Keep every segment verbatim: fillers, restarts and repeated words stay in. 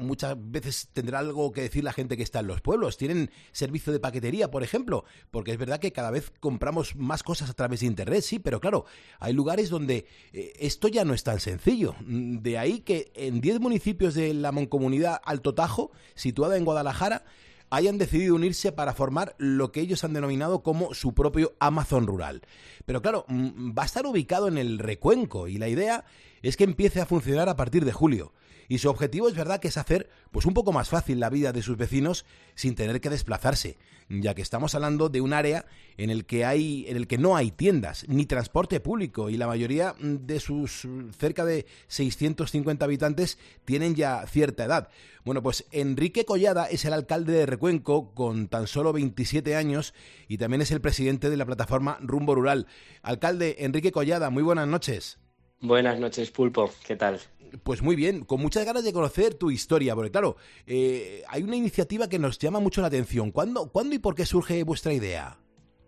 muchas veces tendrá algo que decir la gente que está en los pueblos. ¿Tienen servicio de paquetería, por ejemplo? Porque es verdad que cada vez compramos más cosas a través de Internet, sí, pero claro, hay lugares donde eh, esto ya no es tan sencillo. De ahí que en diez municipios de la mancomunidad Alto Tajo, situada en Guadalajara, hayan decidido unirse para formar lo que ellos han denominado como su propio Amazon rural. Pero claro, va a estar ubicado en el Recuenco y la idea es que empiece a funcionar a partir de julio. Y su objetivo es verdad que es hacer pues un poco más fácil la vida de sus vecinos sin tener que desplazarse, ya que estamos hablando de un área en el que hay, en el que no hay tiendas ni transporte público y la mayoría de sus cerca de seiscientos cincuenta habitantes tienen ya cierta edad. Bueno, pues Enrique Collada es el alcalde de Recuenco con tan solo veintisiete años y también es el presidente de la plataforma Rumbo Rural. Alcalde Enrique Collada, muy buenas noches. Buenas noches, Pulpo. ¿Qué tal? Pues muy bien, con muchas ganas de conocer tu historia, porque claro, eh, hay una iniciativa que nos llama mucho la atención. ¿Cuándo, ¿Cuándo y por qué surge vuestra idea?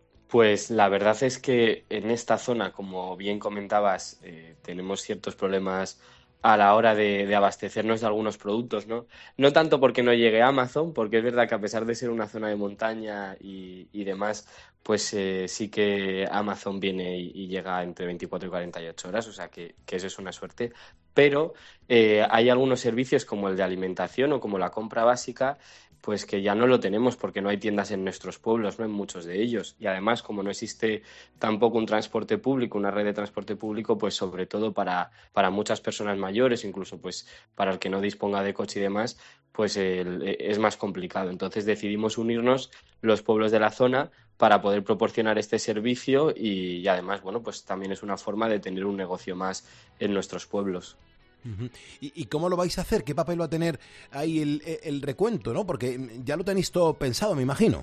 Pues la verdad es que en esta zona, como bien comentabas, eh, tenemos ciertos problemas a la hora de, de abastecernos de algunos productos, ¿no? No tanto porque no llegue Amazon, porque es verdad que a pesar de ser una zona de montaña y, y demás, pues eh, sí que Amazon viene y, y llega entre veinticuatro y cuarenta y ocho horas, o sea que, que eso es una suerte. Pero eh, hay algunos servicios como el de alimentación o como la compra básica, pues que ya no lo tenemos porque no hay tiendas en nuestros pueblos, no en muchos de ellos. Y además, como no existe tampoco un transporte público, una red de transporte público, pues sobre todo para, para muchas personas mayores, incluso pues para el que no disponga de coche y demás, pues el, es más complicado. Entonces decidimos unirnos los pueblos de la zona para poder proporcionar este servicio y, y además, bueno, pues también es una forma de tener un negocio más en nuestros pueblos. Uh-huh. ¿Y, ¿Y cómo lo vais a hacer? ¿Qué papel va a tener ahí el, el recuento, ¿no? Porque ya lo tenéis todo pensado, me imagino.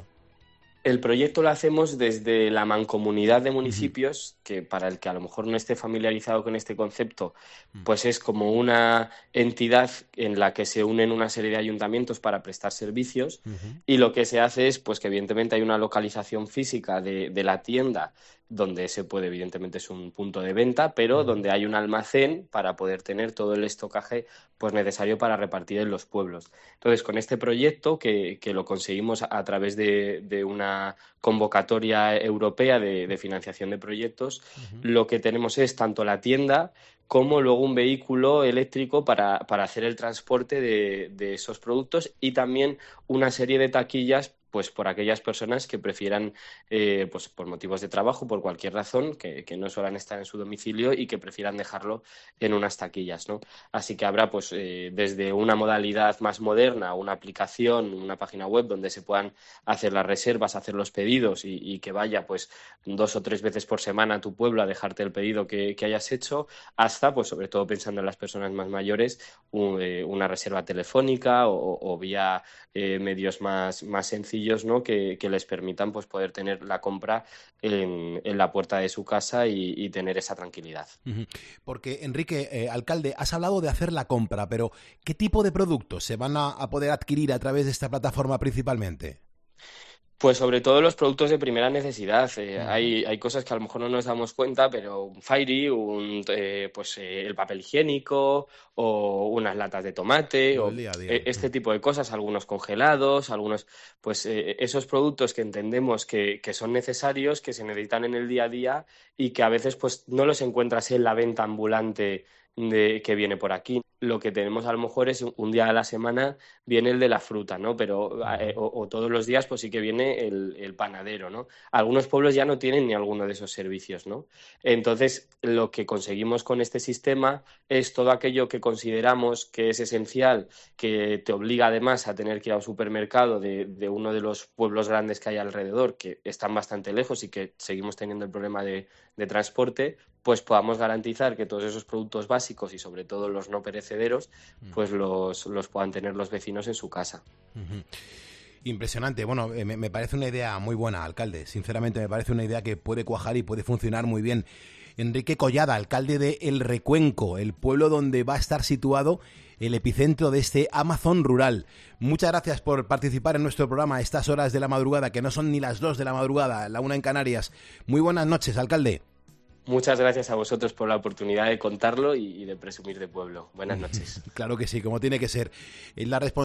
El proyecto lo hacemos desde la mancomunidad de municipios, uh-huh. que para el que a lo mejor no esté familiarizado con este concepto, uh-huh. pues es como una entidad en la que se unen una serie de ayuntamientos para prestar servicios uh-huh. y lo que se hace es pues que evidentemente hay una localización física de, de la tienda donde se puede, evidentemente es un punto de venta, pero uh-huh. donde hay un almacén para poder tener todo el estocaje pues necesario para repartir en los pueblos. Entonces, con este proyecto, que, que lo conseguimos a, a través de, de una convocatoria europea de, de financiación de proyectos, uh-huh. lo que tenemos es tanto la tienda como luego un vehículo eléctrico para, para hacer el transporte de, de esos productos y también una serie de taquillas pues por aquellas personas que prefieran, eh, pues por motivos de trabajo, por cualquier razón, que, que no suelen estar en su domicilio y que prefieran dejarlo en unas taquillas, ¿no? Así que habrá pues eh, desde una modalidad más moderna, una aplicación, una página web donde se puedan hacer las reservas, hacer los pedidos y, y que vaya pues dos o tres veces por semana a tu pueblo a dejarte el pedido que, que hayas hecho, hasta pues sobre todo pensando en las personas más mayores, un, eh, una reserva telefónica o, o vía eh, medios más, más sencillos, ¿no? que, que les permitan pues poder tener la compra en, en la puerta de su casa y, y tener esa tranquilidad. Uh-huh. Porque, Enrique, eh, alcalde, has hablado de hacer la compra, pero ¿qué tipo de productos se van a, a poder adquirir a través de esta plataforma principalmente? Pues sobre todo los productos de primera necesidad. Eh, uh-huh. hay, hay cosas que a lo mejor no nos damos cuenta, pero un Fairy, un, eh, pues eh, el papel higiénico o unas latas de tomate o día día. Eh, este uh-huh. tipo de cosas, algunos congelados, algunos, pues eh, esos productos que entendemos que, que son necesarios, que se necesitan en el día a día y que a veces pues no los encuentras en la venta ambulante de, que viene por aquí. Lo que tenemos a lo mejor es un día a la semana viene el de la fruta, ¿no? Pero eh, o, o todos los días pues sí que viene el, el panadero, ¿no? Algunos pueblos ya no tienen ni alguno de esos servicios, ¿no? Entonces, lo que conseguimos con este sistema es todo aquello que consideramos que es esencial, que te obliga además a tener que ir a un supermercado de, de uno de los pueblos grandes que hay alrededor, que están bastante lejos y que seguimos teniendo el problema de, de transporte, pues podamos garantizar que todos esos productos básicos y sobre todo los no perecederos, pues los, los puedan tener los vecinos en su casa. Uh-huh. Impresionante. Bueno, eh, me, me parece una idea muy buena, alcalde. Sinceramente me parece una idea que puede cuajar y puede funcionar muy bien. Enrique Collada, alcalde de El Recuenco, el pueblo donde va a estar situado el epicentro de este Amazon rural. Muchas gracias por participar en nuestro programa a estas horas de la madrugada, que no son ni las dos de la madrugada, la una en Canarias. Muy buenas noches, alcalde. Muchas gracias a vosotros por la oportunidad de contarlo y, y de presumir de pueblo. Buenas noches. Claro que sí, como tiene que ser. Es la responsabilidad